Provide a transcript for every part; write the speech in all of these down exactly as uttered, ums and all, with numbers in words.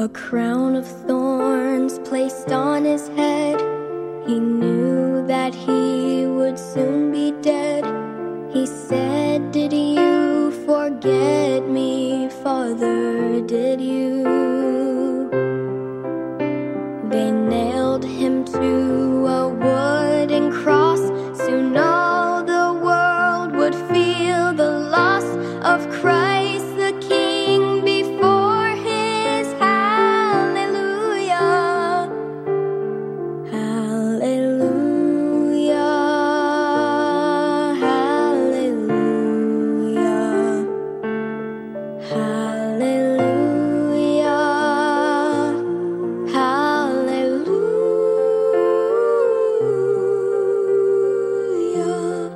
A crown of thorns placed on his head. He knew that he would soon be dead. He said, "Did you forget me, Father? Did you?" They nailed him to a wooden cross. Soon all the world would feel the loss of Christ the King before his hallelujah. Hallelujah. Hallelujah. Hallelujah. Hallelujah.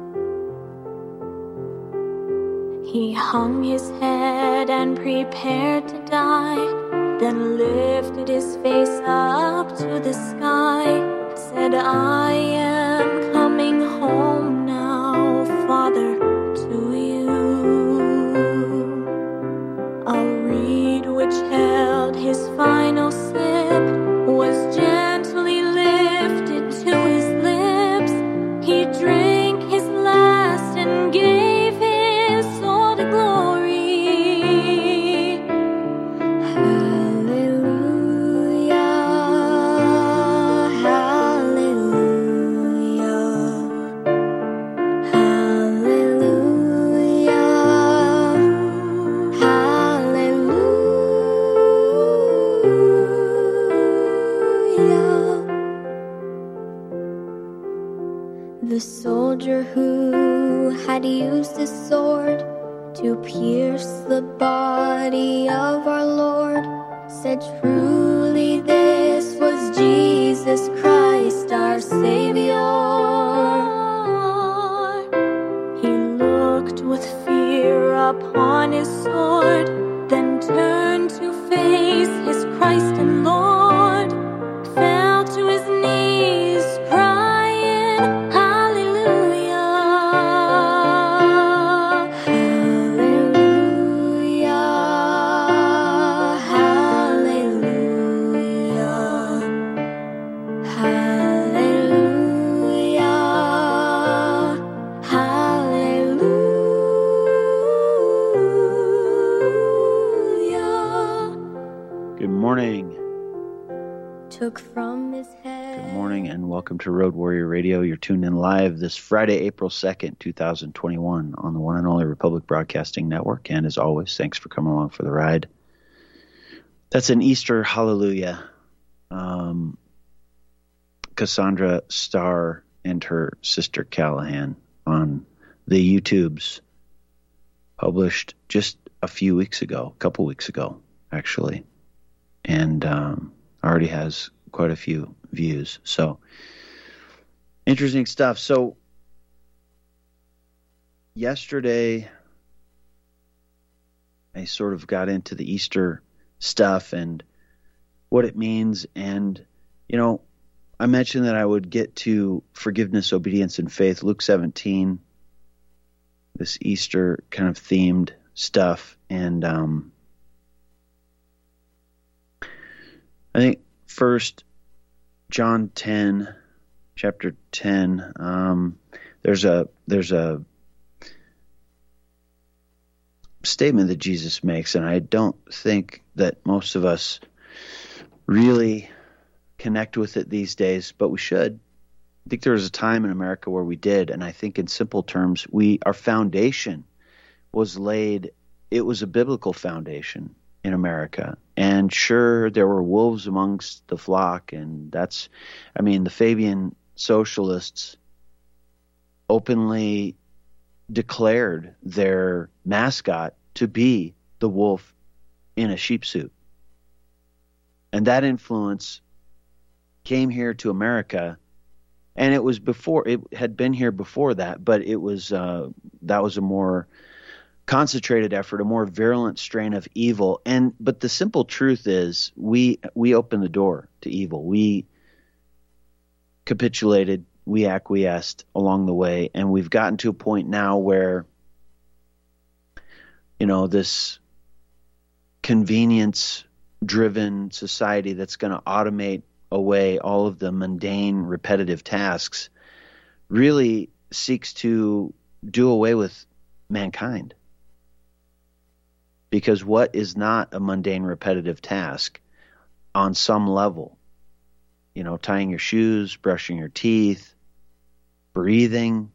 He hung his head and prepared to die, then lifted his face up to the sky, said, "I am coming home now, Father, to you." A reed which held his final sip was gently lifted to his lips. He drank his last and gave his soul to glory. Hallelujah. Hallelujah. Hallelujah. Hallelujah. The soldier who had used his sword to pierce the body of our Lord said, "Truly this was Jesus Christ, our Savior." He looked with fear upon his sword, then turned to face his Christ and Lord, fell to his knees, crying, "Hallelujah. Hallelujah. Hallelujah. Hallelujah. Hallelujah. Good morning. Took from his head. Good morning and welcome to Road Warrior Radio. You're tuned in live this Friday, April second, twenty twenty-one on the one and only Republic Broadcasting Network. And as always, thanks for coming along for the ride. That's an Easter hallelujah. Um, Cassandra Starr and her sister Callahan on the YouTubes, published just a few weeks ago, a couple weeks ago, actually. And um, already has quite a few views. So interesting stuff. So yesterday I sort of got into the Easter stuff and what it means. And, you know, I mentioned that I would get to forgiveness, obedience, and faith, Luke seventeen, this Easter kind of themed stuff. And um, I think first, John ten, chapter ten. Um, there's a there's a statement that Jesus makes, and I don't think that most of us really connect with it these days, but we should. I think there was a time in America where we did, and I think in simple terms, we our foundation was laid. It was a biblical foundation in America. And sure, there were wolves amongst the flock, and that's, I mean, the Fabian socialists openly declared their mascot to be the wolf in a sheep suit. And that influence came here to America, and it was before, it had been here before that, but it was, uh, that was a more concentrated effort, a more virulent strain of evil. And but the simple truth is we we opened the door to evil. We capitulated, we acquiesced along the way, and we've gotten to a point now where, you know, this convenience driven society that's going to automate away all of the mundane, repetitive tasks really seeks to do away with mankind. Because what is not a mundane, repetitive task on some level? You know, tying your shoes, brushing your teeth, breathing.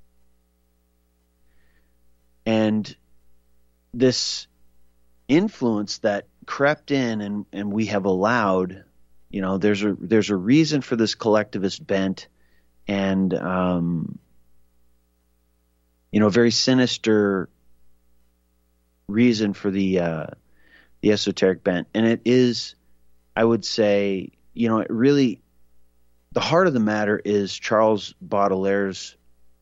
And this influence that crept in and, and we have allowed, you know, there's a there's a reason for this collectivist bent and, um, you know, very sinister reason for the uh, the esoteric bent. And it is, I would say, you know, it really, the heart of the matter is Charles Baudelaire's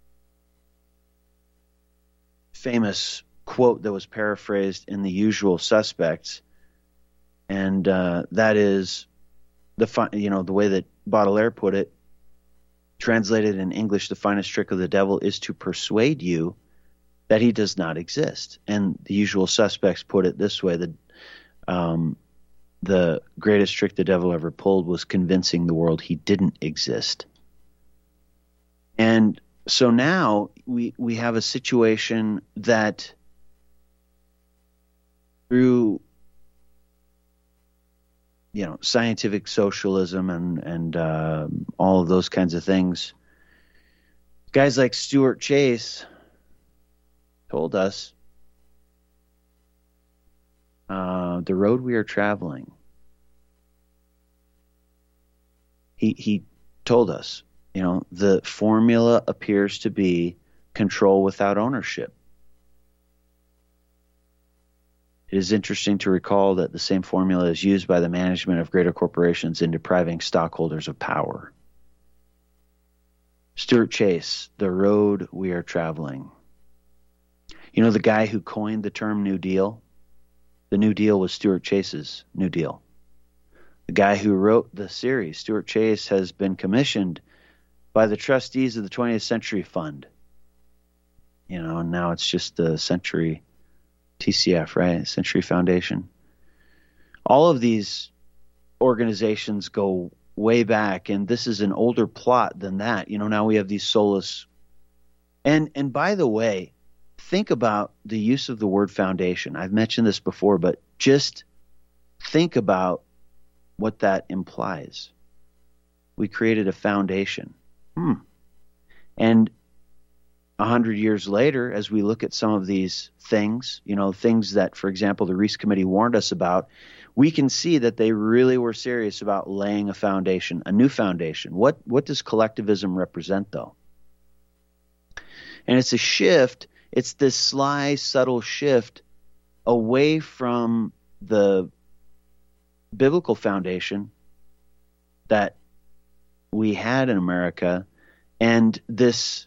famous quote that was paraphrased in The Usual Suspects, and uh, that is the fi- you know the way that Baudelaire put it, translated in English: the finest trick of the devil is to persuade you that he does not exist. And The Usual Suspects put it this way: that um, the greatest trick the devil ever pulled was convincing the world he didn't exist. And so now we we have a situation that through, you know, scientific socialism and and uh, all of those kinds of things, guys like Stuart Chase told us uh, the road we are traveling. He he told us, you know, the formula appears to be control without ownership. It is interesting to recall that the same formula is used by the management of greater corporations in depriving stockholders of power. Stuart Chase, the road we are traveling. You know, the guy who coined the term New Deal? The New Deal was Stuart Chase's New Deal. The guy who wrote the series, Stuart Chase, has been commissioned by the trustees of the twentieth Century Fund. You know, and now it's just the Century T C F, right? Century Foundation. All of these organizations go way back, and this is an older plot than that. You know, now we have these soulless. And and by the way, think about the use of the word foundation. I've mentioned this before, but just think about what that implies. We created a foundation. Hmm. And a hundred years later, as we look at some of these things, you know, things that, for example, the Reese Committee warned us about, we can see that they really were serious about laying a foundation, a new foundation. What what does collectivism represent, though? And it's a shift. It's this sly, subtle shift away from the biblical foundation that we had in America, and this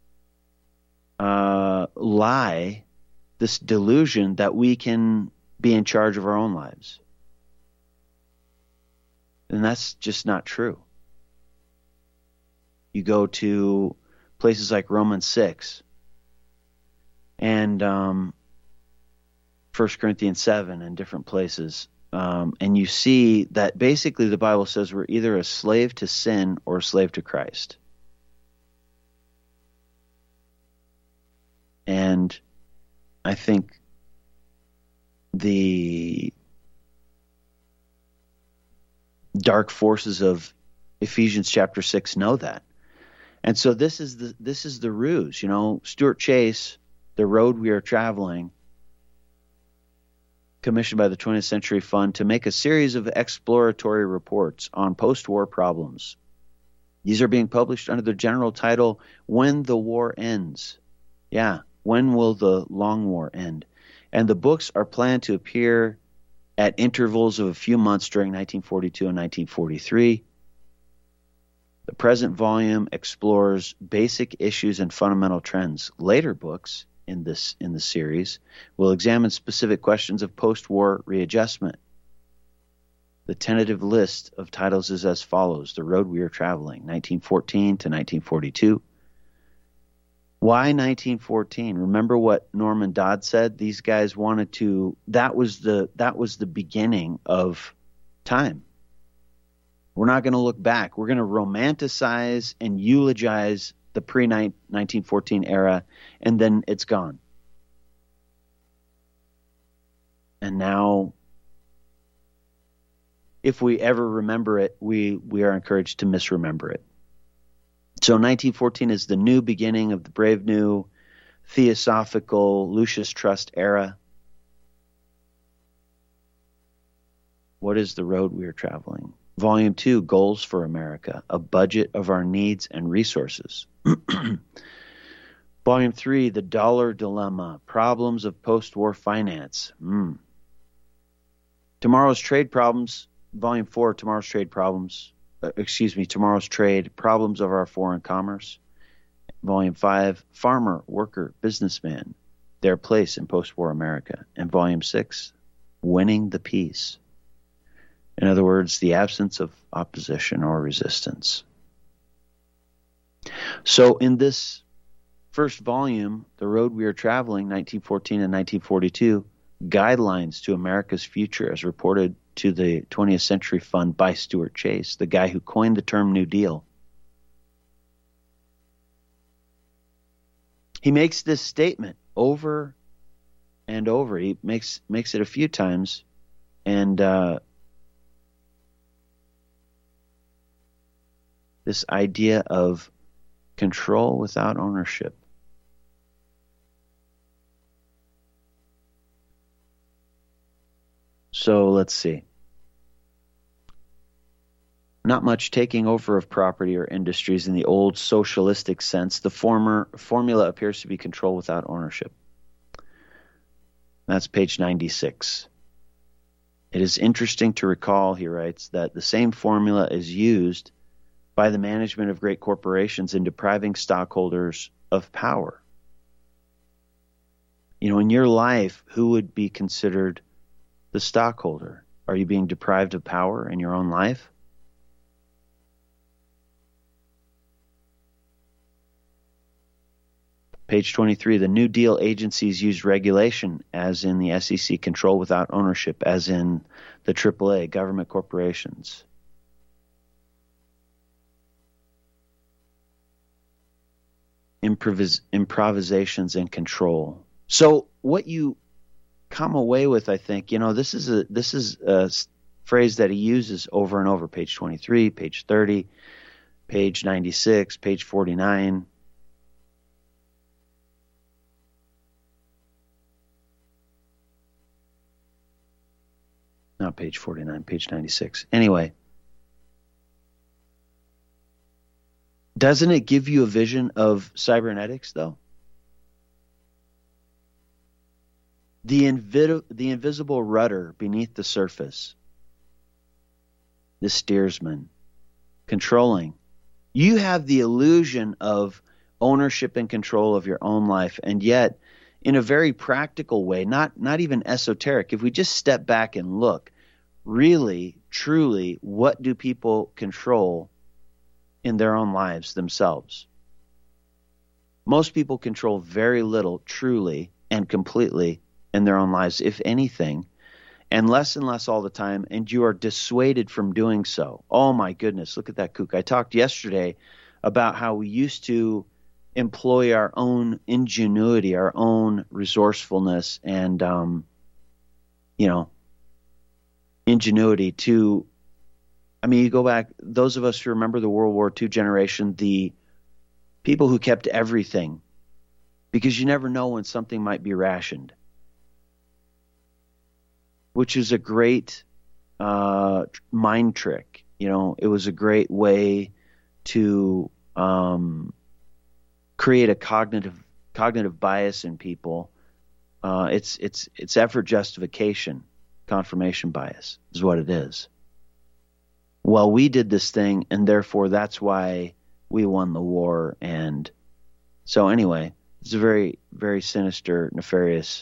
uh, lie, this delusion that we can be in charge of our own lives. And that's just not true. You go to places like Romans six and um, First Corinthians seven and different places, um, and you see that basically the Bible says we're either a slave to sin or a slave to Christ. And I think the dark forces of Ephesians chapter six know that. And so this is the this is the ruse. You know, Stuart Chase, the road we are traveling, commissioned by the twentieth Century Fund to make a series of exploratory reports on post-war problems. These are being published under the general title, When the War Ends. Yeah, when will the long war end? And the books are planned to appear at intervals of a few months during nineteen forty-two and nineteen forty-three. The present volume explores basic issues and fundamental trends. Later books in this in the series will examine specific questions of post-war readjustment. The tentative list of titles is as follows: The Road We Are Traveling, nineteen fourteen to nineteen forty-two. Why nineteen fourteen? Remember what Norman Dodd said? These guys wanted to, that was the, that was the beginning of time. We're not going to look back. We're going to romanticize and eulogize the pre nineteen fourteen era, and then it's gone. And now, if we ever remember it, we, we are encouraged to misremember it. So nineteen fourteen is the new beginning of the brave new theosophical Lucis Trust era. What is the road we are traveling? Volume two, Goals for America, a budget of our needs and resources. Volume three, The Dollar Dilemma, Problems of Post-War Finance. Mm. Tomorrow's Trade Problems, Volume four, Tomorrow's Trade Problems, uh, excuse me, Tomorrow's Trade, Problems of Our Foreign Commerce. Volume five, Farmer, Worker, Businessman, Their Place in Post-War America. And Volume six, Winning the Peace. In other words, the absence of opposition or resistance. So in this first volume, The Road We Are Traveling, nineteen fourteen and nineteen forty-two, Guidelines to America's Future, as reported to the twentieth Century Fund by Stuart Chase, the guy who coined the term New Deal. He makes this statement over and over. He makes makes it a few times, and uh, this idea of control without ownership. So let's see. Not much taking over of property or industries in the old socialistic sense. The former formula appears to be control without ownership. That's page ninety-six. It is interesting to recall, he writes, that the same formula is used by the management of great corporations in depriving stockholders of power. You know, in your life, who would be considered the stockholder? Are you being deprived of power in your own life? Page twenty-three, the New Deal agencies used regulation, as in the S E C, control without ownership, as in the triple A, government corporations. Improvis- improvisations and control. So what you come away with, I think, you know, this is a this is a phrase that he uses over and over. Page twenty-three, page thirty, page ninety-six, page forty-nine. Not page forty-nine, page ninety-six. Anyway, doesn't it give you a vision of cybernetics, though? The, invi- the invisible rudder beneath the surface, the steersman, controlling. You have the illusion of ownership and control of your own life, and yet, in a very practical way, not, not even esoteric, if we just step back and look, really, truly, what do people control in their own lives themselves? Most people control very little, truly and completely, in their own lives, if anything, and less and less all the time, and you are dissuaded from doing so. Oh my goodness, look at that kook. I talked yesterday about how we used to employ our own ingenuity, our own resourcefulness, and, um, you know, ingenuity to, I mean, you go back, those of us who remember the World War Two generation, the people who kept everything, because you never know when something might be rationed, which is a great uh, mind trick. You know, it was a great way to um, create a cognitive cognitive bias in people. Uh, it's it's it's effort justification, confirmation bias is what it is. Well, we did this thing, and therefore that's why we won the war. And so anyway, it's a very, very sinister, nefarious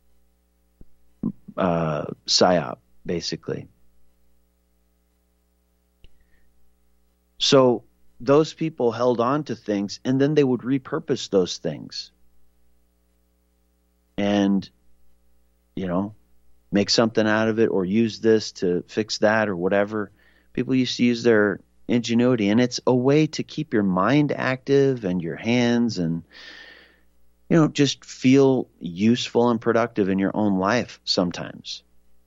uh, psyop, basically. So those people held on to things, and then they would repurpose those things and, you know, make something out of it, or use this to fix that or whatever. People used to use their ingenuity, and it's a way to keep your mind active and your hands, and, you know, just feel useful and productive in your own life sometimes.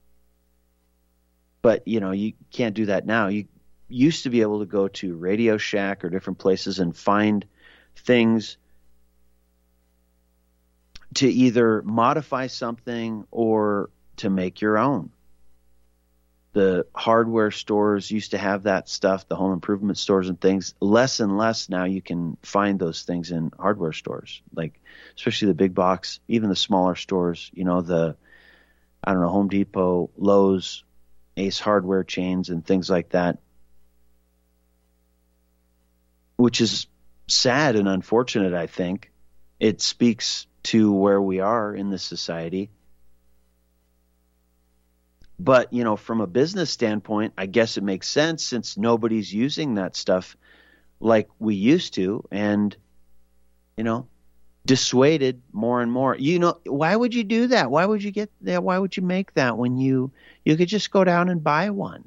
But, you know, you can't do that now. You used to be able to go to Radio Shack or different places and find things to either modify something or to make your own. The hardware stores used to have that stuff, the home improvement stores and things. Less and less now you can find those things in hardware stores, like especially the big box, even the smaller stores, you know, the, I don't know, Home Depot, Lowe's, Ace Hardware chains and things like that, which is sad and unfortunate, I think. It speaks to where we are in this society. But, you know, from a business standpoint, I guess it makes sense since nobody's using that stuff like we used to, and, you know, dissuaded more and more. You know, why would you do that? Why would you get that? Why would you make that when you, you could just go down and buy one?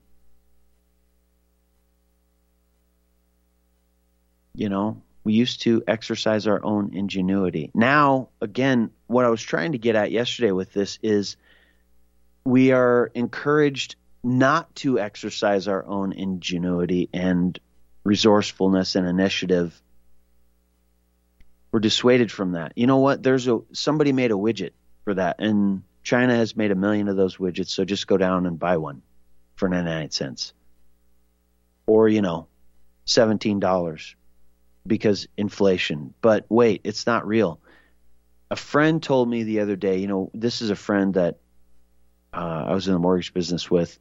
You know, we used to exercise our own ingenuity. Now, again, what I was trying to get at yesterday with this is we are encouraged not to exercise our own ingenuity and resourcefulness and initiative. We're dissuaded from that. You know what? There's a somebody made a widget for that, and China has made a million of those widgets, so just go down and buy one for ninety-nine cents. Or, you know, seventeen dollars because inflation. But wait, it's not real. A friend told me the other day, you know, this is a friend that uh, I was in the mortgage business with,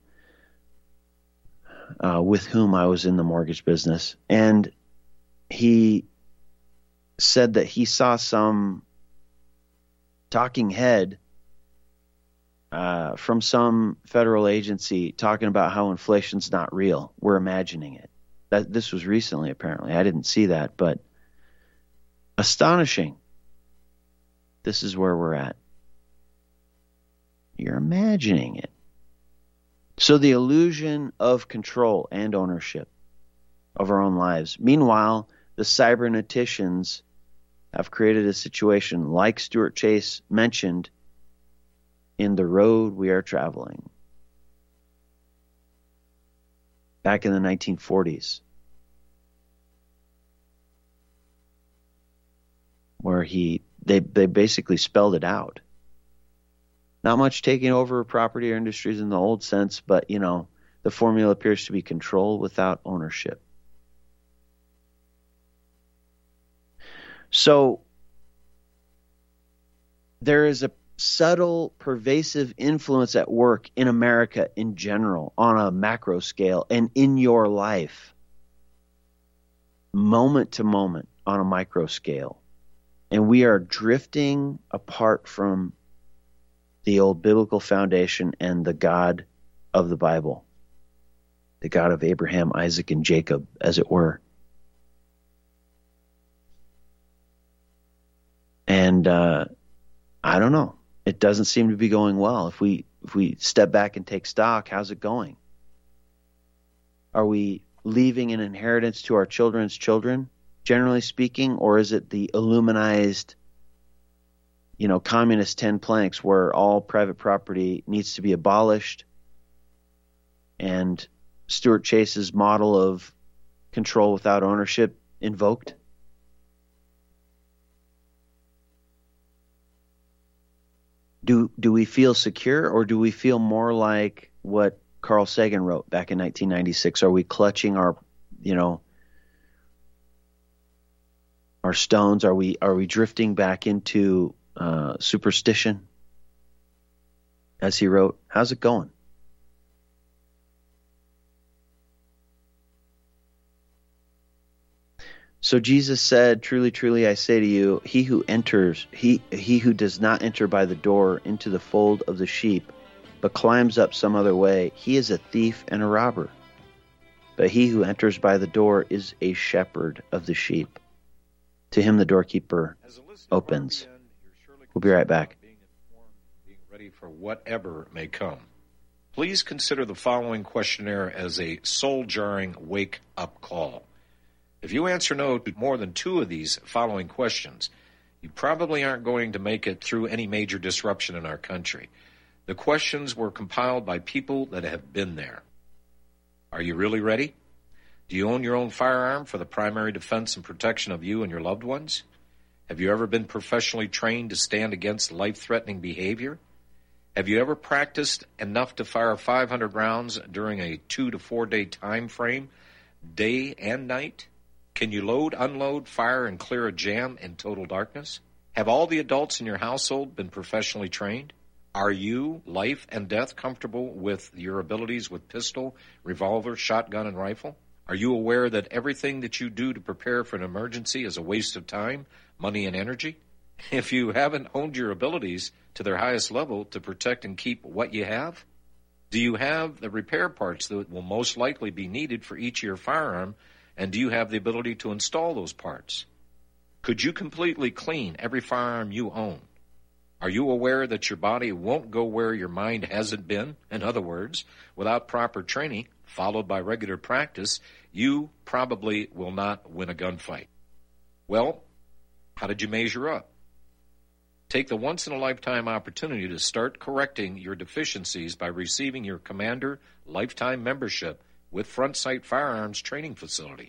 uh, with whom I was in the mortgage business. And he said that he saw some talking head uh, from some federal agency talking about how inflation's not real. We're imagining it. That this was recently, apparently. I didn't see that, but astonishing. This is where we're at. You're imagining it. So the illusion of control and ownership of our own lives. Meanwhile, the cyberneticians have created a situation like Stuart Chase mentioned in The Road We Are Traveling back in the nineteen forties, where he they they basically spelled it out. Not much taking over property or industries in the old sense, but, you know, the formula appears to be control without ownership. So there is a subtle, pervasive influence at work in America in general on a macro scale and in your life, moment to moment on a micro scale. And we are drifting apart from the old biblical foundation and the God of the Bible, the God of Abraham, Isaac, and Jacob, as it were. And uh, I don't know. It doesn't seem to be going well. If we if we step back and take stock, how's it going? Are we leaving an inheritance to our children's children, generally speaking, or is it the Illuminized, you know, communist ten planks where all private property needs to be abolished and Stuart Chase's model of control without ownership invoked? Do do we feel secure, or do we feel more like what Carl Sagan wrote back in nineteen ninety-six? Are we clutching our, you know, our stones? Are we are we drifting back into uh, superstition, as he wrote? How's it going? So Jesus said, "Truly, truly, I say to you, he who enters, he he who does not enter by the door into the fold of the sheep, but climbs up some other way, he is a thief and a robber. But he who enters by the door is a shepherd of the sheep. To him the doorkeeper opens. We'll be right back. Being informed, being ready for whatever may come. Please consider the following questionnaire as a soul-jarring wake-up call. If you answer no to more than two of these following questions, you probably aren't going to make it through any major disruption in our country. The questions were compiled by people that have been there. Are you really ready? Do you own your own firearm for the primary defense and protection of you and your loved ones? Have you ever been professionally trained to stand against life-threatening behavior? Have you ever practiced enough to fire five hundred rounds during a two to four day time frame, day and night? Can you load, unload, fire, and clear a jam in total darkness? Have all the adults in your household been professionally trained? Are you, life and death, comfortable with your abilities with pistol, revolver, shotgun, and rifle? Are you aware that everything that you do to prepare for an emergency is a waste of time, money, and energy? If you haven't honed your abilities to their highest level to protect and keep what you have, do you have the repair parts that will most likely be needed for each of your firearm, and do you have the ability to install those parts? Could you completely clean every firearm you own? Are you aware that your body won't go where your mind hasn't been? In other words, without proper training, followed by regular practice, you probably will not win a gunfight. Well, how did you measure up? Take the once-in-a-lifetime opportunity to start correcting your deficiencies by receiving your Commander Lifetime Membership with Front Sight Firearms Training Facility.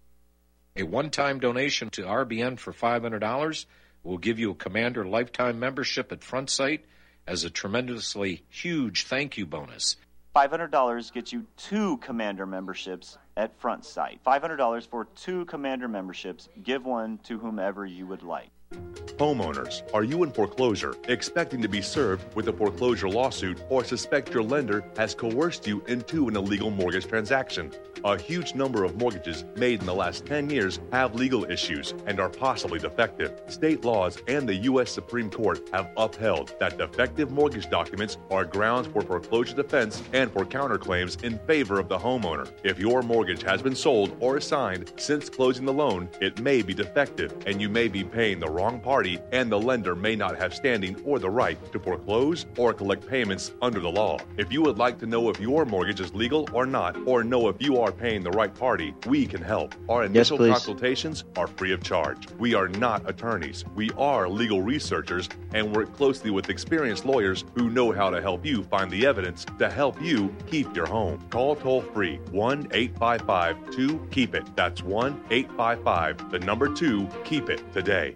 A one-time donation to R B N for five hundred dollars will give you a Commander Lifetime Membership at Front Sight as a tremendously huge thank you bonus. five hundred dollars gets you two Commander memberships at Front Sight. five hundred dollars for two Commander memberships. Give one to whomever you would like. Homeowners, are you in foreclosure, expecting to be served with a foreclosure lawsuit, or suspect your lender has coerced you into an illegal mortgage transaction? A huge number of mortgages made in the last ten years have legal issues and are possibly defective. State laws and the U S Supreme Court have upheld that defective mortgage documents are grounds for foreclosure defense and for counterclaims in favor of the homeowner. If your mortgage has been sold or assigned since closing the loan, it may be defective and you may be paying the wrong party, and the lender may not have standing or the right to foreclose or collect payments under the law. If you would like to know if your mortgage is legal or not, or know if you are paying the right party, we can help. Our initial Yes, consultations are free of charge. We are not attorneys. We are legal researchers and work closely with experienced lawyers who know how to help you find the evidence to help you keep your home. Call toll-free one eight five five two keep it. That's one eight five five, the number two, keep it today.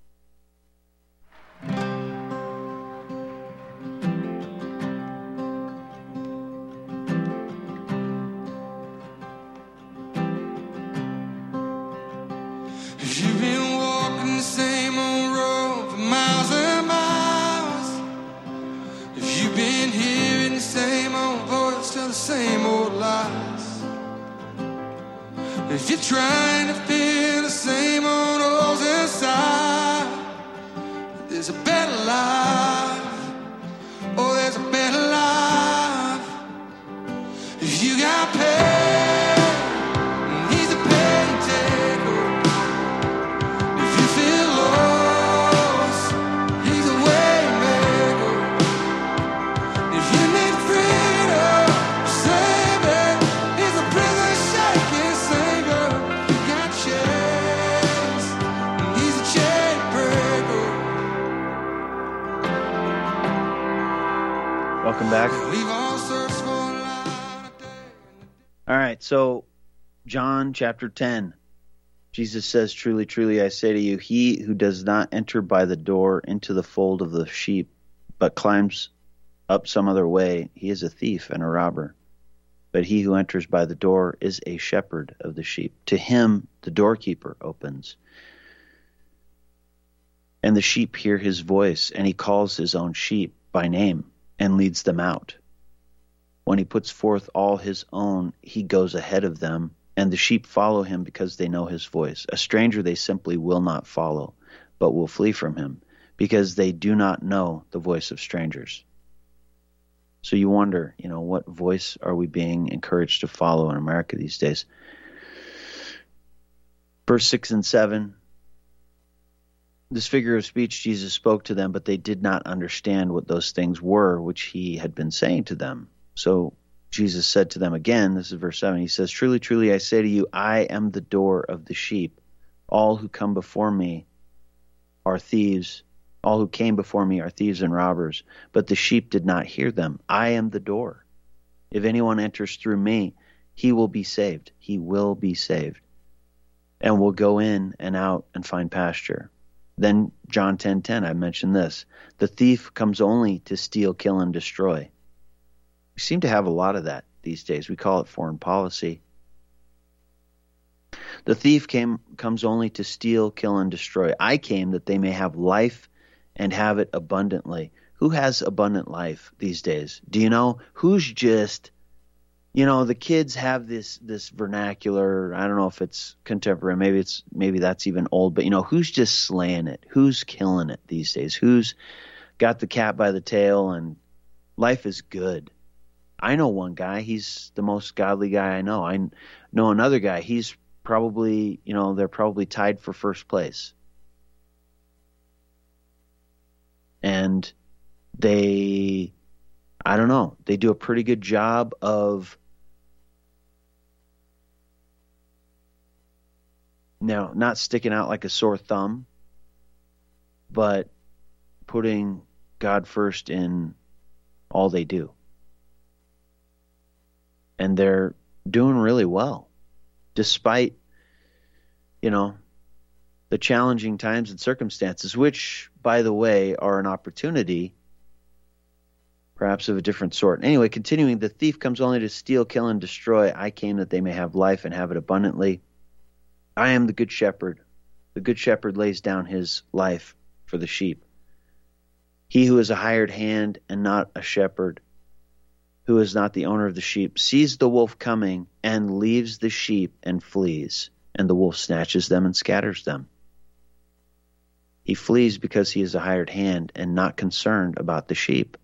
If you've been walking the same old road for miles and miles, if you've been hearing the same old voice tell the same old lies, if you're trying to fill the same old holes inside, there's a better life, oh there's a better life. If you got pain, he's a pain taker. If you feel lost, he's a way maker. If you need freedom, save it. He's a prison shaking savior. You got chains, he's a chain breaker. Welcome back. We've all searched for a light of day. All right, so John chapter ten. Jesus says, "Truly, truly, I say to you, he who does not enter by the door into the fold of the sheep, but climbs up some other way, he is a thief and a robber. But he who enters by the door is a shepherd of the sheep. To him the doorkeeper opens. And the sheep hear his voice, and he calls his own sheep by name and leads them out. When he puts forth all his own, he goes ahead of them, and the sheep follow him because they know his voice. A stranger they simply will not follow, but will flee from him, because they do not know the voice of strangers." So you wonder, you know, what voice are we being encouraged to follow in America these days? Verse six and seven, this figure of speech Jesus spoke to them, but they did not understand what those things were which he had been saying to them. So Jesus said to them again, this is verse seven, he says, truly, truly, I say to you, I am the door of the sheep. All who come before me are thieves. All who came before me are thieves and robbers, but the sheep did not hear them. I am the door. If anyone enters through me, he will be saved. He will be saved, and will go in and out and find pasture. Then John ten ten, I mentioned this. The thief comes only to steal, kill, and destroy. We seem to have a lot of that these days. We call it foreign policy. The thief came comes only to steal, kill, and destroy. I came that they may have life and have it abundantly. Who has abundant life these days? Do you know? Who's just, you know, the kids have this this vernacular. I don't know if it's contemporary. Maybe it's maybe that's even old. But, you know, who's just slaying it? Who's killing it these days? Who's got the cat by the tail and life is good? I know one guy. He's the most godly guy I know. I know another guy. He's probably, you know, they're probably tied for first place. And they, I don't know, they do a pretty good job of, now, not sticking out like a sore thumb, but putting God first in all they do. And they're doing really well, despite, you know, the challenging times and circumstances, which, by the way, are an opportunity, perhaps of a different sort. Anyway, continuing, the thief comes only to steal, kill, and destroy. I came that they may have life and have it abundantly. I am the good shepherd. The good shepherd lays down his life for the sheep. He who is a hired hand and not a shepherd, who is not the owner of the sheep, sees the wolf coming and leaves the sheep and flees, and the wolf snatches them and scatters them. He flees because he is a hired hand and not concerned about the sheep.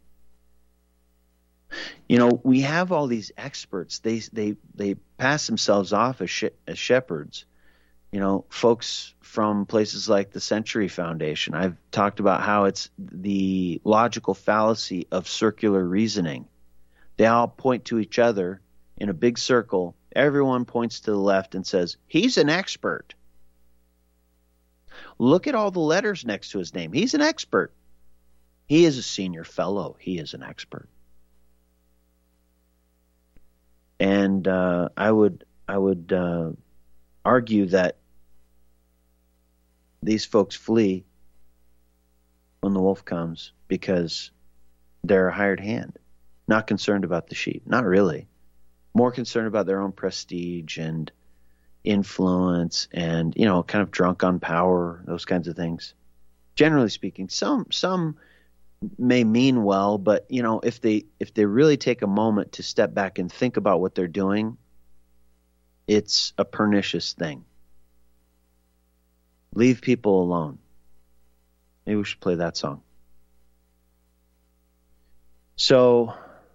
You know, we have all these experts. They they they pass themselves off as, sh- as shepherds. You know, folks from places like the Century Foundation. I've talked about how it's the logical fallacy of circular reasoning. They all point to each other in a big circle. Everyone points to the left and says, he's an expert. Look at all the letters next to his name. He's an expert. He is a senior fellow. He is an expert. And uh, I would I would uh, argue that these folks flee when the wolf comes because they're a hired hand, not concerned about the sheep. Not really. More concerned about their own prestige and influence and, you know, kind of drunk on power, those kinds of things. Generally speaking, some some may mean well, but, you know, if they if they really take a moment to step back and think about what they're doing, it's a pernicious thing. Leave people alone. Maybe we should play that song. So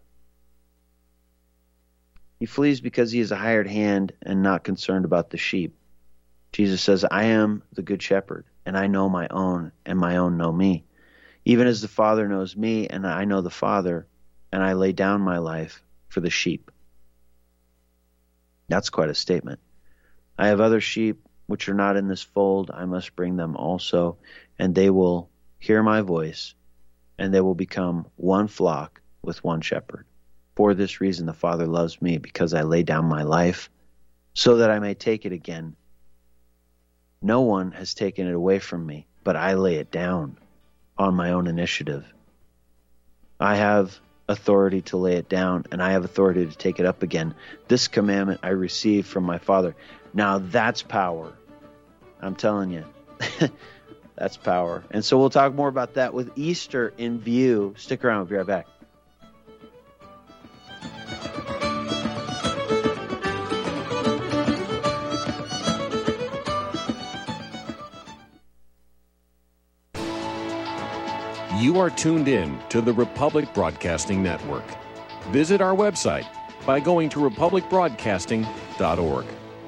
he flees because he is a hired hand and not concerned about the sheep. Jesus says, I am the good shepherd, and I know my own, and my own know me. Even as the Father knows me, and I know the Father, and I lay down my life for the sheep. That's quite a statement. I have other sheep which are not in this fold. I must bring them also, and they will hear my voice, and they will become one flock with one shepherd. For this reason the Father loves me, because I lay down my life so that I may take it again. No one has taken it away from me, but I lay it down on my own initiative. I have authority to lay it down, and I have authority to take it up again. This commandment I received from my Father. Now that's power. I'm telling you. That's power. And so we'll talk more about that with Easter in view. Stick around. We'll be right back. You are tuned in to the Republic Broadcasting Network. Visit our website by going to republic broadcasting dot org.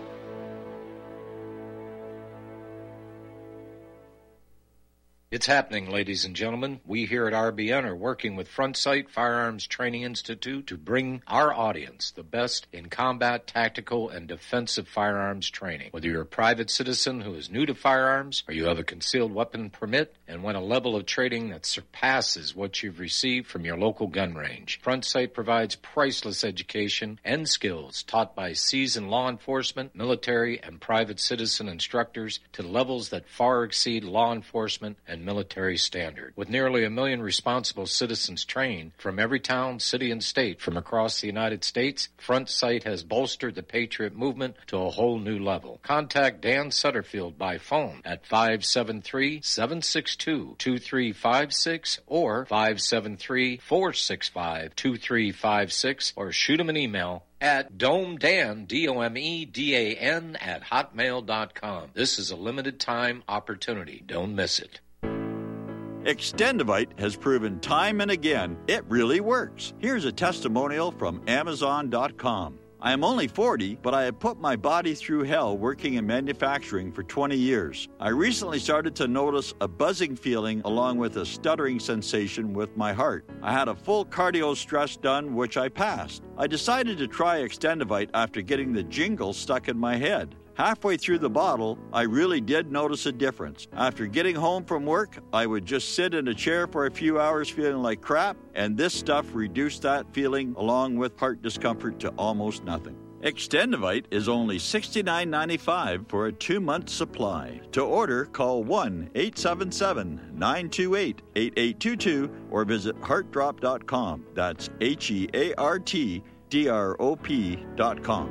It's happening, ladies and gentlemen. We here at R B N are working with Front Sight Firearms Training Institute to bring our audience the best in combat, tactical, and defensive firearms training. Whether you're a private citizen who is new to firearms or you have a concealed weapon permit and want a level of training that surpasses what you've received from your local gun range, Front Sight provides priceless education and skills taught by seasoned law enforcement, military, and private citizen instructors to levels that far exceed law enforcement and military standard. With nearly a million responsible citizens trained from every town, city, and state from across the United States, Front Sight has bolstered the Patriot movement to a whole new level. Contact Dan Sutterfield by phone at five seven three, seven six two, two three five six or five seven three, four six five, two three five six or shoot him an email at domedan, D O M E D A N, at hotmail dot com. This is a limited time opportunity. Don't miss it. Extendivite has proven time and again it really works. Here's a testimonial from amazon dot com. I am only forty, but I have put my body through hell working in manufacturing for twenty years. I recently started to notice a buzzing feeling along with a stuttering sensation with my heart. I had a full cardio stress done, which I passed. I decided to try Extendivite after getting the jingle stuck in my head. Halfway through the bottle, I really did notice a difference. After getting home from work, I would just sit in a chair for a few hours feeling like crap, and this stuff reduced that feeling along with heart discomfort to almost nothing. Extendivite is only sixty-nine ninety-five for a two-month supply. To order, call one eight seven seven, nine two eight, eight eight two two or visit heart drop dot com. That's H E A R T D R O P dot com.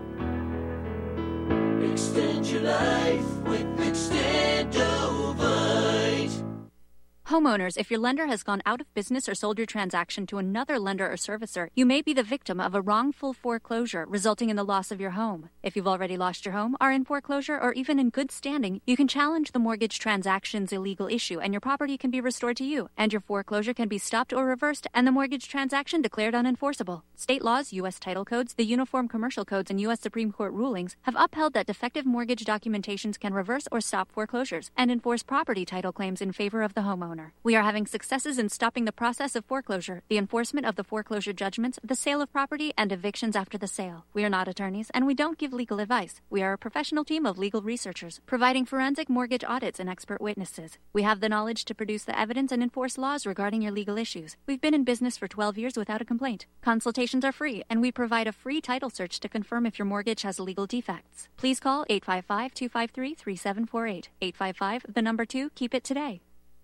Extend your life with Extendovite. Homeowners, if your lender has gone out of business or sold your transaction to another lender or servicer, you may be the victim of a wrongful foreclosure resulting in the loss of your home. If you've already lost your home, are in foreclosure, or even in good standing, you can challenge the mortgage transaction's illegal issue and your property can be restored to you, and your foreclosure can be stopped or reversed and the mortgage transaction declared unenforceable. State laws, U S title codes, the Uniform Commercial Codes, and U S Supreme Court rulings have upheld that defective mortgage documentations can reverse or stop foreclosures and enforce property title claims in favor of the homeowner. We are having successes in stopping the process of foreclosure, the enforcement of the foreclosure judgments, the sale of property, and evictions after the sale. We are not attorneys, and we don't give legal advice. We are a professional team of legal researchers, providing forensic mortgage audits and expert witnesses. We have the knowledge to produce the evidence and enforce laws regarding your legal issues. We've been in business for twelve years without a complaint. Consultations are free, and we provide a free title search to confirm if your mortgage has legal defects. Please call eight five five, two five three, three seven four eight. eight five five, the number two, keep it today.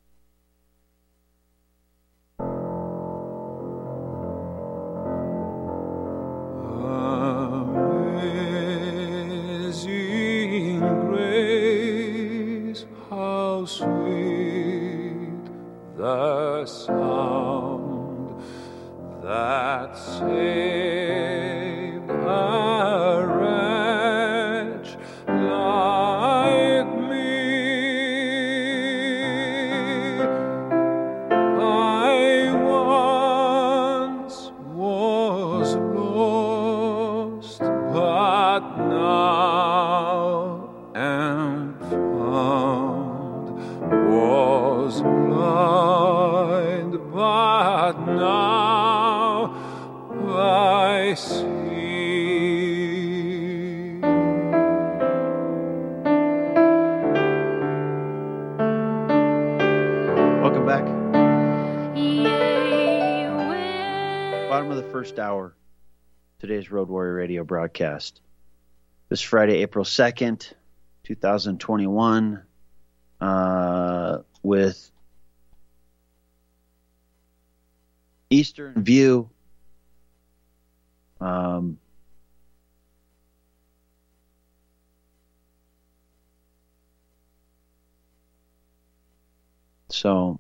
Amazing grace, how sweet the sound that saved a wretch like me. I once was lost, but now am found, was blind, but now I see. Welcome back. Yea, Bottom of the first hour, today's Road Warrior Radio broadcast. This Friday, April second, twenty twenty-one, uh, with Eastern View. Um, so,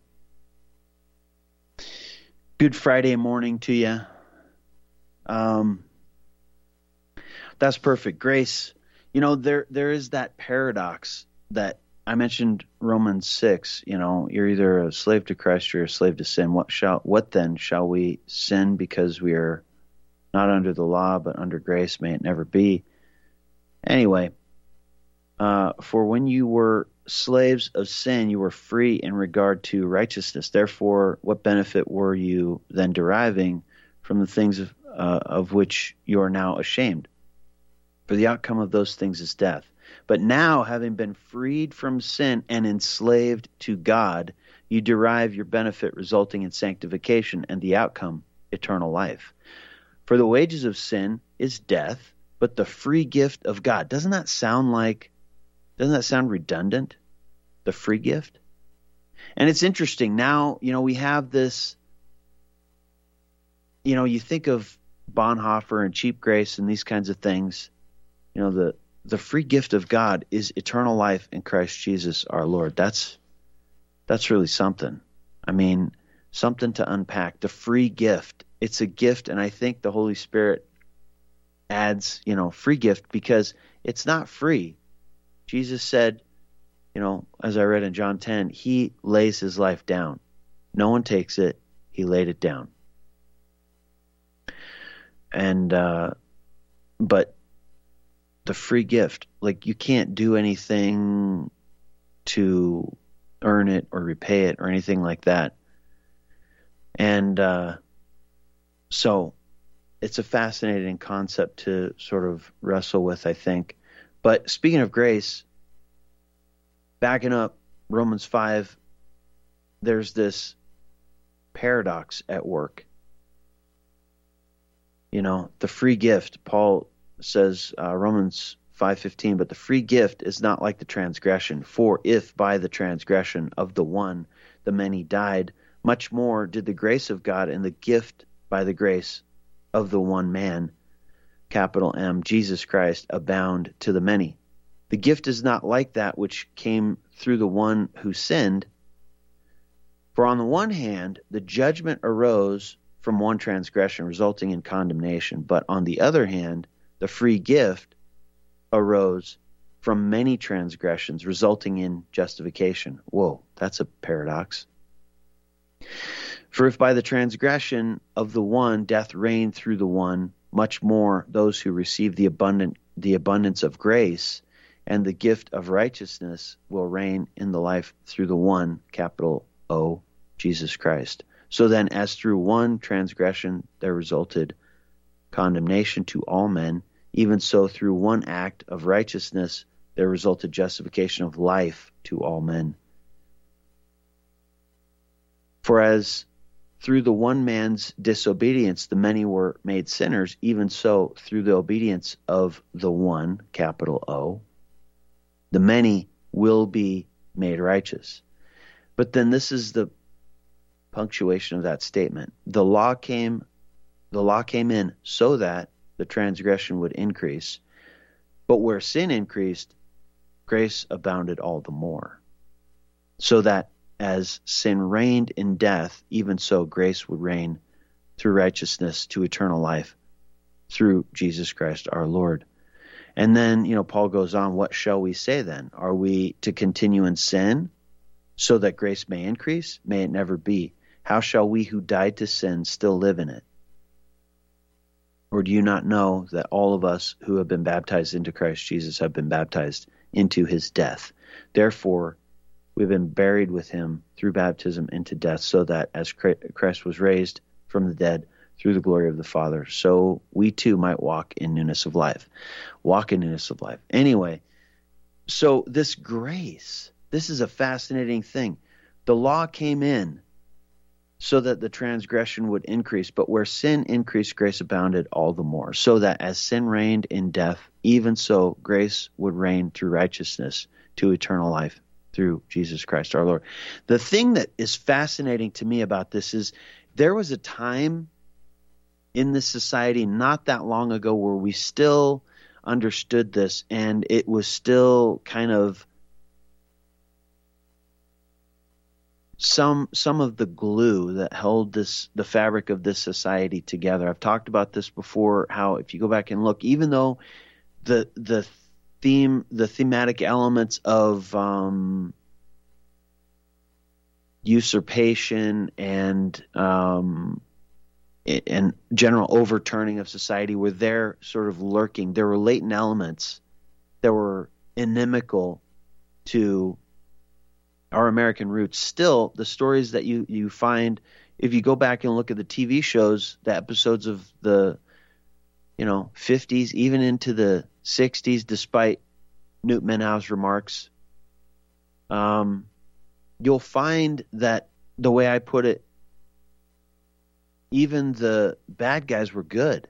good Friday morning to you. Um, that's perfect. Grace, you know, there there is that paradox that I mentioned, Romans six, you know, you're either a slave to Christ or you're a slave to sin. What shall what then shall we sin because we are not under the law, but under grace, may it never be. Anyway, uh, for when you were slaves of sin, you were free in regard to righteousness. Therefore, what benefit were you then deriving from the things of, uh, of which you are now ashamed? For the outcome of those things is death. But now, having been freed from sin and enslaved to God, you derive your benefit resulting in sanctification, and the outcome, eternal life. For the wages of sin is death, but the free gift of God. Doesn't that sound like, doesn't that sound redundant? The free gift? And it's interesting. Now, you know, we have this, you know, you think of Bonhoeffer and cheap grace and these kinds of things. You know, the, the free gift of God is eternal life in Christ Jesus our Lord. That's, that's really something. I mean, something to unpack. The free gift. It's a gift, and I think the Holy Spirit adds, you know, free gift because it's not free. Jesus said, you know, as I read in John ten, he lays his life down. No one takes it. He laid it down. And, uh, but the free gift, like you can't do anything to earn it or repay it or anything like that. And, uh, so it's a fascinating concept to sort of wrestle with, I think. But speaking of grace, backing up Romans five, there's this paradox at work. You know, the free gift, Paul says, uh, Romans five fifteen, but the free gift is not like the transgression. For if by the transgression of the one the many died, much more did the grace of God and the gift by the grace of the one man, capital M, Jesus Christ, abound to the many. The gift is not like that which came through the one who sinned. For on the one hand, the judgment arose from one transgression, resulting in condemnation. But on the other hand, the free gift arose from many transgressions, resulting in justification. Whoa, that's a paradox. For if by the transgression of the one death reigned through the one, much more those who receive the abundant the abundance of grace and the gift of righteousness will reign in the life through the one, capital O, Jesus Christ. So then, as through one transgression there resulted condemnation to all men, even so through one act of righteousness there resulted justification of life to all men. For as through the one man's disobedience the many were made sinners, even so through the obedience of the one, capital O, the many will be made righteous. But then this is the punctuation of that statement. The law came, the law came in so that the transgression would increase, but where sin increased, grace abounded all the more. So that as sin reigned in death, even so grace would reign through righteousness to eternal life through Jesus Christ our Lord. And then, you know, Paul goes on, what shall we say then? Are we to continue in sin so that grace may increase? May it never be. How shall we who died to sin still live in it? Or do you not know that all of us who have been baptized into Christ Jesus have been baptized into his death? Therefore, we've been buried with him through baptism into death, so that as Christ was raised from the dead through the glory of the Father, so we too might walk in newness of life. Walk in newness of life. Anyway, so this grace, this is a fascinating thing. The law came in so that the transgression would increase, but where sin increased, grace abounded all the more, so that as sin reigned in death, even so grace would reign through righteousness to eternal life through Jesus Christ our Lord. The thing that is fascinating to me about this is there was a time in this society not that long ago where we still understood this, and it was still kind of some some of the glue that held this the fabric of this society together. I've talked about this before, how if you go back and look, even though the the theme the thematic elements of um, usurpation and um, and general overturning of society were there sort of lurking. There were latent elements that were inimical to our American roots. Still, the stories that you, you find, if you go back and look at the T V shows, the episodes of the, you know, fifties, even into the sixties, despite Newt Menau's remarks, um, you'll find that, the way I put it, even the bad guys were good.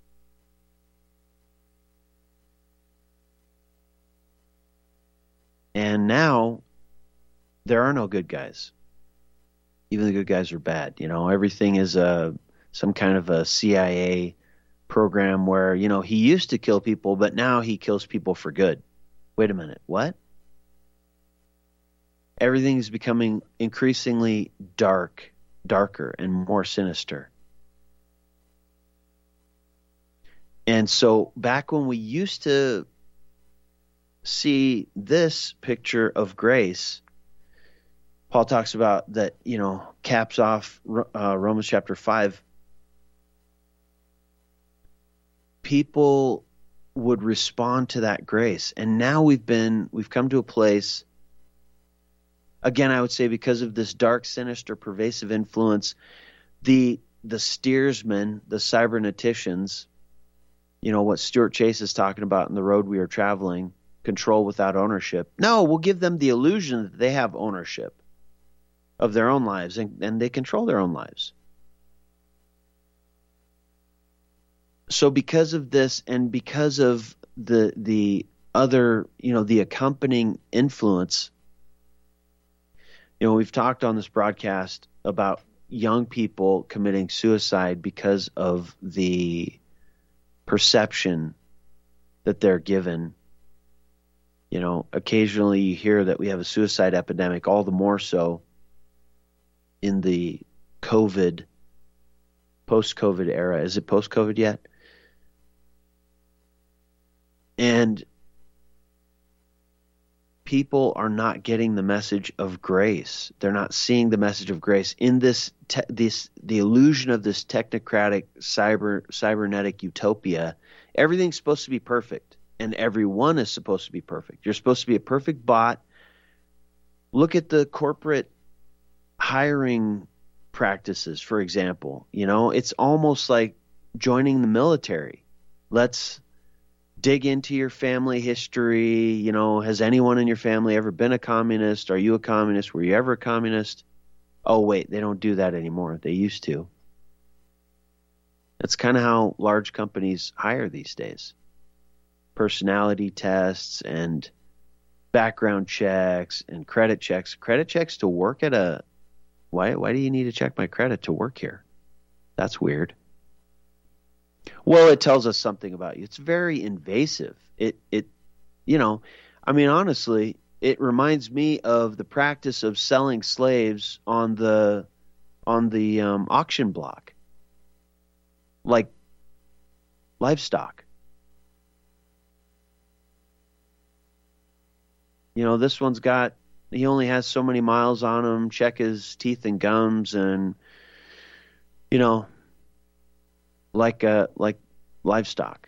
And now there are no good guys. Even the good guys are bad. You know, everything is a some kind of a C I A program where, you know, he used to kill people, but now he kills people for good. Wait a minute, what? Everything is becoming increasingly dark, darker, and more sinister. And so back when we used to see this picture of grace, Paul talks about that, you know, caps off uh, Romans chapter five. People would respond to that grace. And now we've been, we've come to a place, again, I would say because of this dark, sinister, pervasive influence, the the steersmen, the cyberneticians, you know, what Stuart Chase is talking about in The Road We Are Traveling, control without ownership. No, we'll give them the illusion that they have ownership of their own lives, and, and they control their own lives. So because of this, and because of the the other, you know, the accompanying influence, you know, we've talked on this broadcast about young people committing suicide because of the perception that they're given. You know, occasionally you hear that we have a suicide epidemic, all the more so in the COVID, post-COVID era. Is it post-COVID yet? And people are not getting the message of grace. They're not seeing the message of grace in this, te- this the illusion of this technocratic cyber cybernetic utopia. Everything's supposed to be perfect, and everyone is supposed to be perfect. You're supposed to be a perfect bot. Look at the corporate hiring practices, for example. You know, it's almost like joining the military. Let's dig into your family history. You know, has anyone in your family ever been a communist? Are you a communist? Were you ever a communist? Oh, wait, they don't do that anymore. They used to. That's kind of how large companies hire these days. Personality tests and background checks and credit checks. Credit checks to work at a... Why, why do you need to check my credit to work here? That's weird. Well, it tells us something about you. It's very invasive. It, it, you know, I mean, honestly, it reminds me of the practice of selling slaves on the, on the um, auction block, like livestock. You know, this one's got, he only has so many miles on him. Check his teeth and gums, and you know, like uh, like livestock.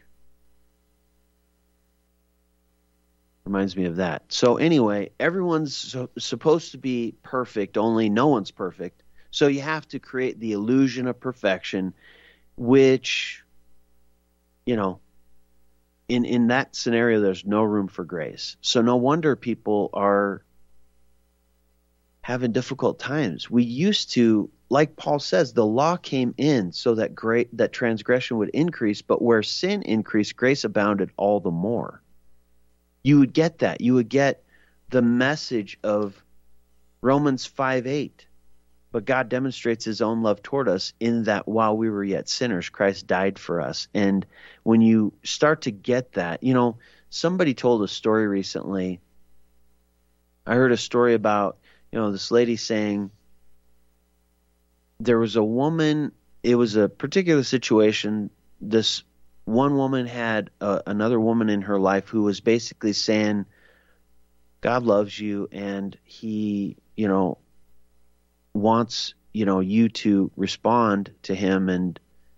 Reminds me of that. So anyway, everyone's so, supposed to be perfect, only no one's perfect. So you have to create the illusion of perfection, which, you know, in in that scenario, there's no room for grace. So no wonder people are having difficult times. We used to, like Paul says, the law came in so that great that transgression would increase, but where sin increased, grace abounded all the more. You would get that. You would get the message of Romans five eight. But God demonstrates his own love toward us in that while we were yet sinners, Christ died for us. And when you start to get that, you know, somebody told a story recently. I heard a story about, you know, this lady saying there was a woman, it was a particular situation. This one woman had uh, another woman in her life who was basically saying, God loves you, and he, you know, wants, you know, you to respond to him and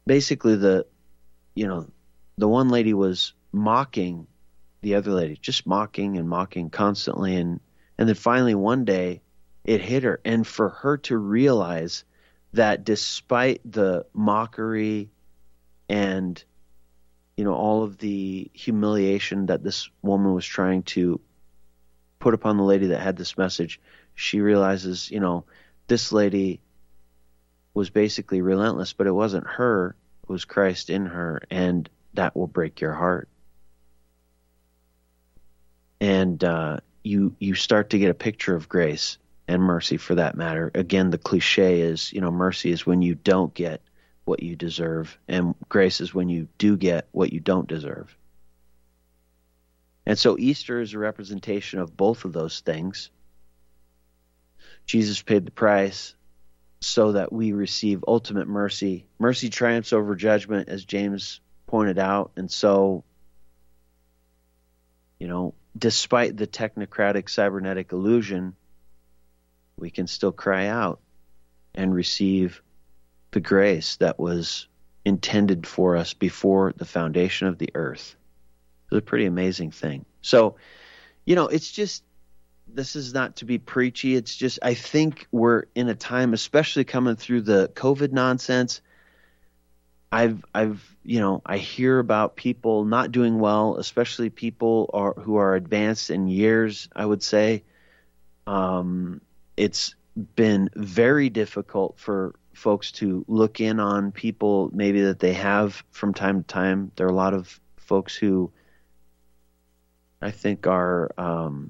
basically the, you know, the one lady was mocking the other lady, just mocking and mocking constantly. And, and then finally one day it hit her. And for her to realize that despite the mockery and, you know, all of the humiliation that this woman was trying to put upon the lady that had this message, she realizes, you know, this lady was basically relentless, but it wasn't her, it was Christ in her, and that will break your heart. And uh, you you start to get a picture of grace and mercy, for that matter. Again, the cliche is, you know, mercy is when you don't get what you deserve, and grace is when you do get what you don't deserve. And so Easter is a representation of both of those things. Jesus paid the price so that we receive ultimate mercy. Mercy triumphs over judgment, as James pointed out. And so, you know, despite the technocratic cybernetic illusion, we can still cry out and receive the grace that was intended for us before the foundation of the earth. It's a pretty amazing thing. So, you know, it's just, this is not to be preachy. It's just, I think we're in a time, especially coming through the COVID nonsense. I've, I've, you know, I hear about people not doing well, especially people are, who are advanced in years, I would say. Um, it's been very difficult for folks to look in on people maybe that they have from time to time. There are a lot of folks who I think are um,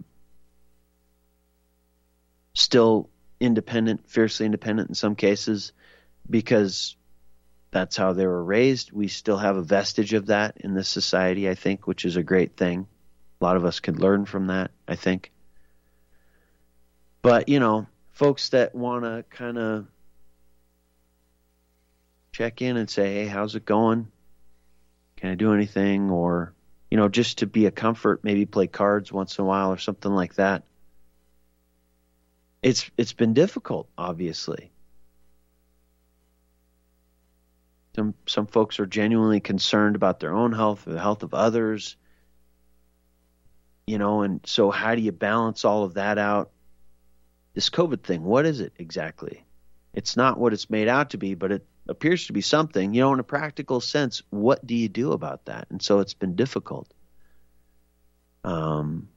still independent, fiercely independent in some cases, because that's how they were raised. We still have a vestige of that in this society, I think, which is a great thing. A lot of us could learn from that, I think. But, you know, folks that want to kind of check in and say, hey, how's it going? Can I do anything? Or, you know, just to be a comfort, maybe play cards once in a while or something like that. It's it's been difficult, obviously. Some some folks are genuinely concerned about their own health or the health of others. You know, and so how do you balance all of that out? This COVID thing, what is it exactly? It's not what it's made out to be, but it appears to be something. You know, in a practical sense, what do you do about that? And so it's been difficult. Um,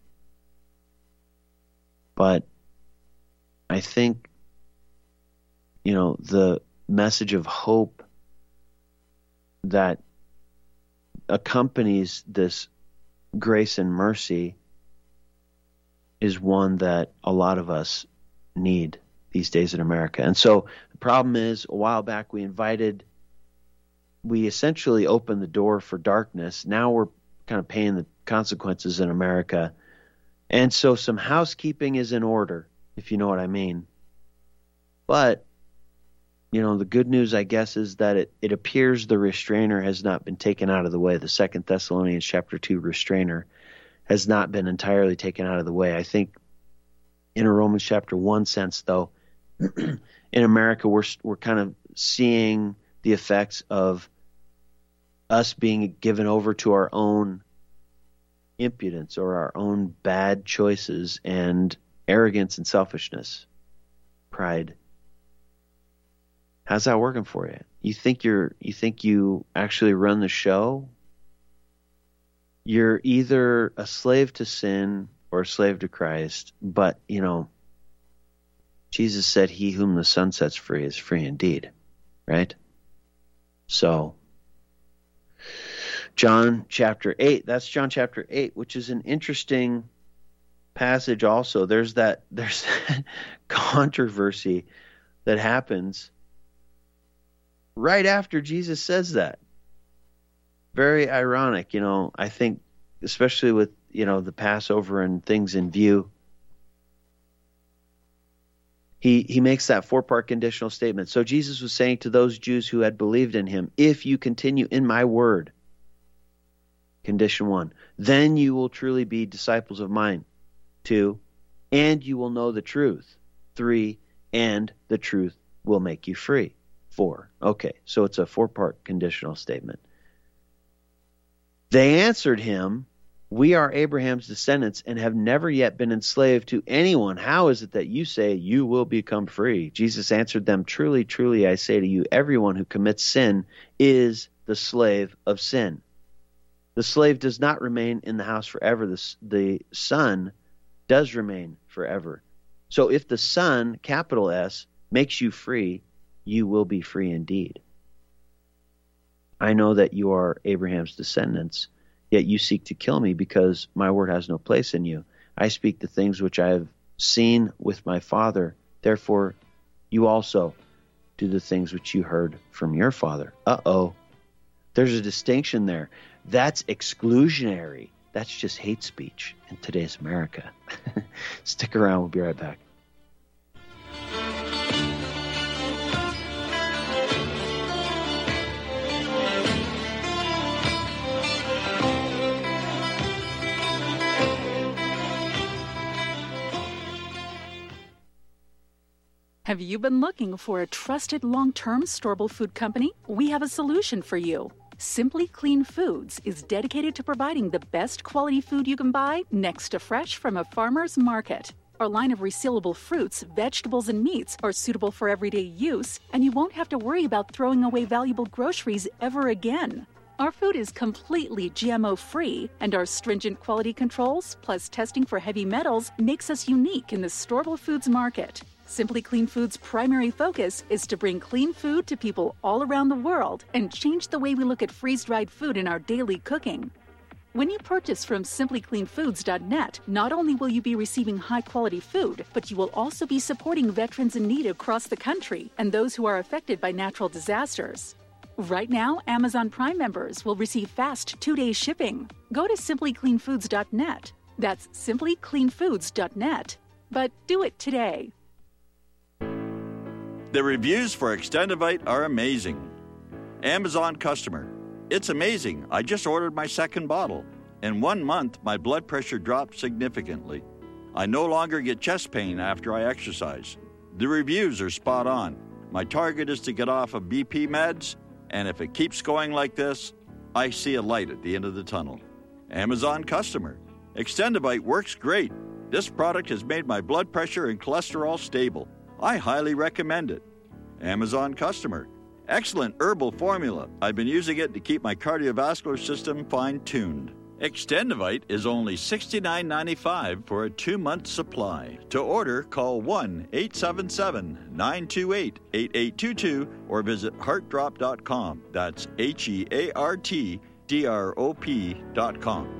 but I think, you know, the message of hope that accompanies this grace and mercy is one that a lot of us need these days in America. And so the problem is, a while back we invited, we essentially opened the door for darkness. Now we're kind of paying the consequences in America. And so some housekeeping is in order, if you know what I mean. But, you know, the good news, I guess, is that it, it appears the restrainer has not been taken out of the way. The Second Thessalonians chapter two restrainer has not been entirely taken out of the way. I think in a Romans chapter one sense, though, in America, we're we're kind of seeing the effects of us being given over to our own impudence or our own bad choices and arrogance and selfishness, pride. How's that working for you? You think you're you think you actually run the show? You're either a slave to sin or a slave to Christ, but, you know, Jesus said, he whom the Son sets free is free indeed, right? So, John chapter eight, that's John chapter eight, which is an interesting passage also. There's that, there's that controversy that happens right after Jesus says that. Very ironic, you know, I think, especially with, you know, the Passover and things in view. He he makes that four-part conditional statement. So Jesus was saying to those Jews who had believed in him, if you continue in my word, condition one, then you will truly be disciples of mine. Two, and you will know the truth. Three, and the truth will make you free. four. Okay, so it's a four-part conditional statement. They answered him, "We are Abraham's descendants and have never yet been enslaved to anyone. How is it that you say you will become free?" Jesus answered them, "Truly, truly, I say to you, everyone who commits sin is the slave of sin. The slave does not remain in the house forever. The, the son does remain forever. So if the Son, capital S, makes you free, you will be free indeed. I know that you are Abraham's descendants, yet you seek to kill me because my word has no place in you. I speak the things which I have seen with my Father. Therefore, you also do the things which you heard from your father." Uh-oh. There's a distinction there. That's exclusionary. That's just hate speech in today's America. Stick around. We'll be right back. Have you been looking for a trusted long-term storable food company? We have a solution for you. Simply Clean Foods is dedicated to providing the best quality food you can buy next to fresh from a farmer's market. Our line of resealable fruits, vegetables, and meats are suitable for everyday use, and you won't have to worry about throwing away valuable groceries ever again. Our food is completely G M O-free, and our stringent quality controls, plus testing for heavy metals, makes us unique in the storable foods market. Simply Clean Foods' primary focus is to bring clean food to people all around the world and change the way we look at freeze-dried food in our daily cooking. When you purchase from simply clean foods dot net, not only will you be receiving high-quality food, but you will also be supporting veterans in need across the country and those who are affected by natural disasters. Right now, Amazon Prime members will receive fast two-day shipping. Go to simply clean foods dot net. That's simply clean foods dot net. But do it today. The reviews for Extendivite are amazing. Amazon customer: "It's amazing. I just ordered my second bottle. In one month, my blood pressure dropped significantly. I no longer get chest pain after I exercise. The reviews are spot on. My target is to get off of B P meds, and if it keeps going like this, I see a light at the end of the tunnel." Amazon customer: "Extendivite works great. This product has made my blood pressure and cholesterol stable. I highly recommend it." Amazon customer: "Excellent herbal formula. I've been using it to keep my cardiovascular system fine-tuned." Extendivite is only sixty-nine ninety-five for a two-month supply. To order, call one eight seven seven, nine two eight, eight eight two two or visit heart drop dot com. That's H E A R T D R O P dot com.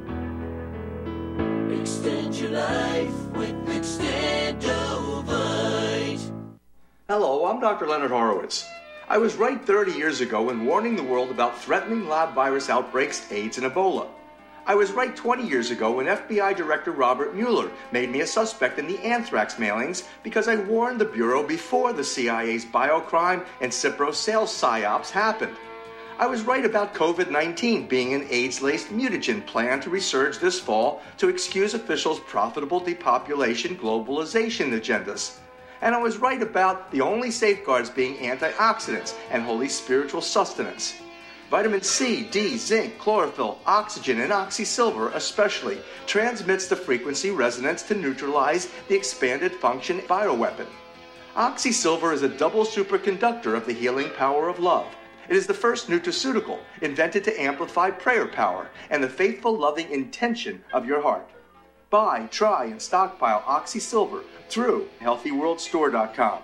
Extend your life with Extendovite. Hello, I'm Doctor Leonard Horowitz. I was right thirty years ago in warning the world about threatening lab virus outbreaks, AIDS, and Ebola. I was right twenty years ago when F B I Director Robert Mueller made me a suspect in the anthrax mailings because I warned the Bureau before the C I A's biocrime and Cipro sales psyops happened. I was right about COVID nineteen being an AIDS-laced mutagen planned to resurge this fall to excuse officials' profitable depopulation globalization agendas. And I was right about the only safeguards being antioxidants and holy spiritual sustenance. Vitamin C, D, zinc, chlorophyll, oxygen, and oxysilver especially transmits the frequency resonance to neutralize the expanded function bioweapon. Oxysilver is a double superconductor of the healing power of love. It is the first nutraceutical invented to amplify prayer power and the faithful, loving intention of your heart. Buy, try, and stockpile Oxysilver through healthy world store dot com.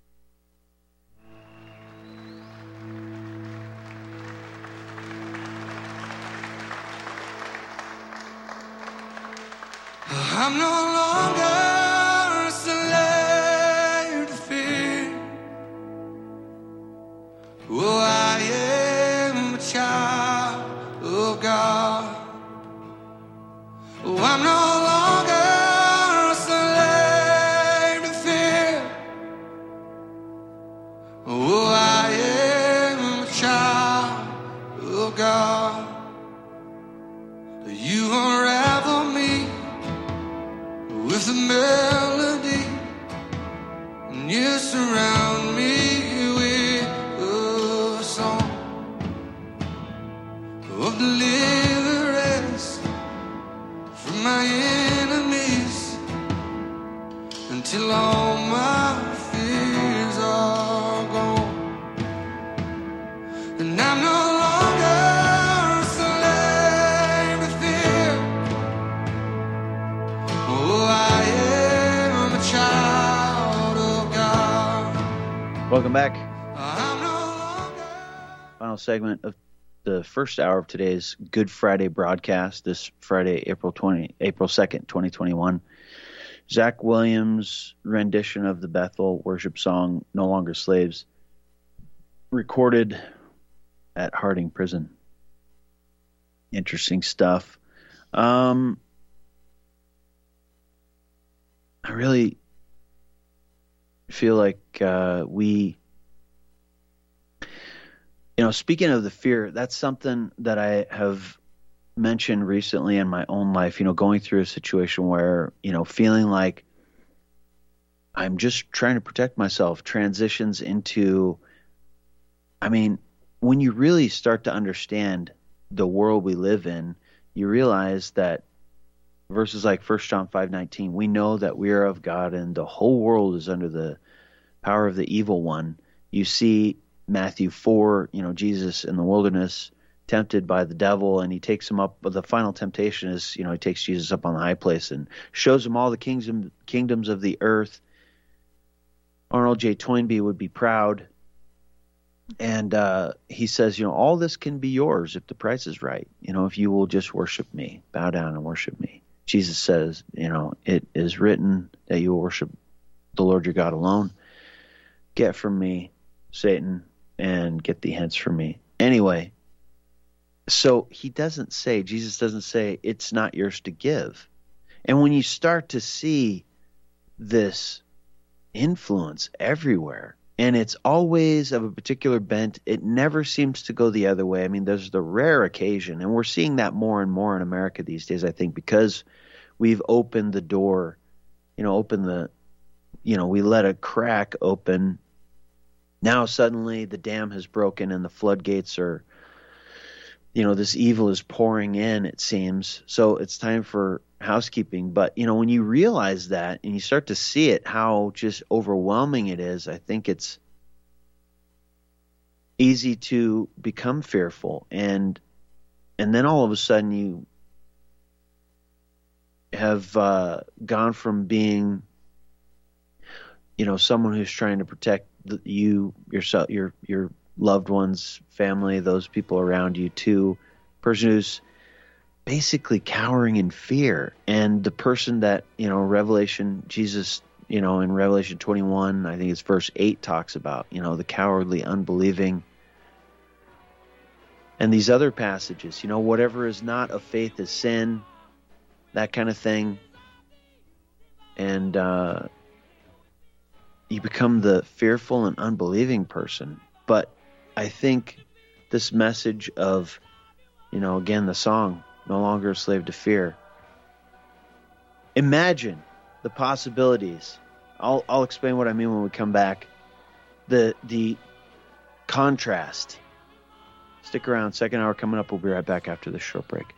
I'm no longer a slave to fear. Oh, I am a child of God. Oh, I'm no longer a slave to fear. Oh, I am a child of God. You unravel me with a melody, and you surround me with a Welcome back. Final segment of the first hour of today's Good Friday broadcast. This Friday, April twentieth, April second, twenty twenty-one. Zach Williams' rendition of the Bethel worship song "No Longer Slaves," recorded at Harding Prison. Interesting stuff. Um, I really feel like uh, we, you know, speaking of the fear, that's something that I have mentioned recently in my own life, you know, going through a situation where, you know, feeling like I'm just trying to protect myself transitions into, I mean, when you really start to understand the world we live in, you realize that verses like First John five nineteen, we know that we are of God and the whole world is under the power of the evil one. You see Matthew four, you know, Jesus in the wilderness tempted by the devil, and he takes him up, but the final temptation is, you know, he takes Jesus up on the high place and shows him all the kingdom, kingdoms of the earth. Arnold J. Toynbee would be proud. And uh, he says, you know, all this can be yours if the price is right. You know, if you will just worship me, bow down and worship me. Jesus says, you know, it is written that you will worship the Lord your God alone. Get from me, Satan, and get thee hence from me. Anyway, so he doesn't say, Jesus doesn't say, it's not yours to give. And when you start to see this influence everywhere, and it's always of a particular bent, it never seems to go the other way. I mean, there's the rare occasion, and we're seeing that more and more in America these days, I think, because we've opened the door, you know, open the, you know, we let a crack open. Now suddenly the dam has broken and the floodgates are, you know, this evil is pouring in, it seems. So it's time for housekeeping. But, you know, when you realize that and you start to see it, how just overwhelming it is, I think it's easy to become fearful. And and then all of a sudden you have uh, gone from being, you know, someone who's trying to protect the, you, yourself, your your loved ones, family, those people around you, to person who's basically cowering in fear. And the person that, you know, Revelation, Jesus, you know, in Revelation twenty-one, I think it's verse eight, talks about, you know, the cowardly, unbelieving. And these other passages, you know, whatever is not of faith is sin, that kind of thing. And uh, you become the fearful and unbelieving person. But I think this message of, you know, again, the song, No Longer a Slave to Fear. Imagine the possibilities. I'll I'll explain what I mean when we come back. The the contrast. Stick around. Second hour coming up. We'll be right back after this short break.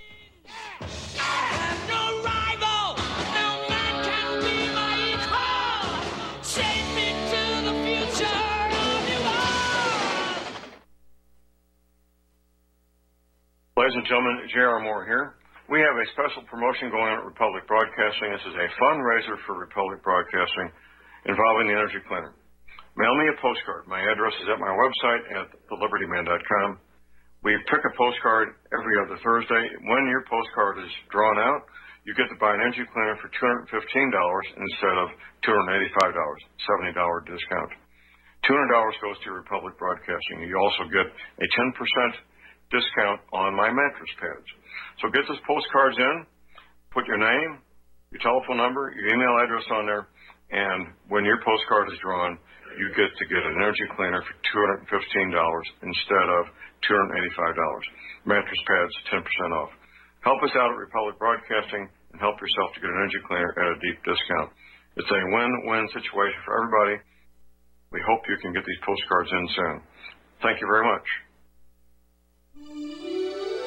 Ladies and gentlemen, J R. Moore here. We have a special promotion going on at Republic Broadcasting. This is a fundraiser for Republic Broadcasting involving the Energy Cleaner. Mail me a postcard. My address is at my website at the liberty man dot com. We pick a postcard every other Thursday. When your postcard is drawn out, you get to buy an Energy Cleaner for two hundred fifteen dollars instead of two hundred eighty-five dollars, seventy dollars discount. two hundred dollars goes to Republic Broadcasting. You also get a ten percent discount on my mattress pads. So get those postcards in, put your name, your telephone number, your email address on there, and when your postcard is drawn, you get to get an Energy Cleaner for two hundred fifteen dollars instead of two hundred eighty-five dollars. Mattress pads, ten percent off. Help us out at Republic Broadcasting and help yourself to get an Energy Cleaner at a deep discount. It's a win-win situation for everybody. We hope you can get these postcards in soon. Thank you very much.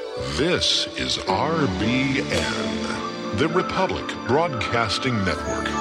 This is R B N, the Republic Broadcasting Network.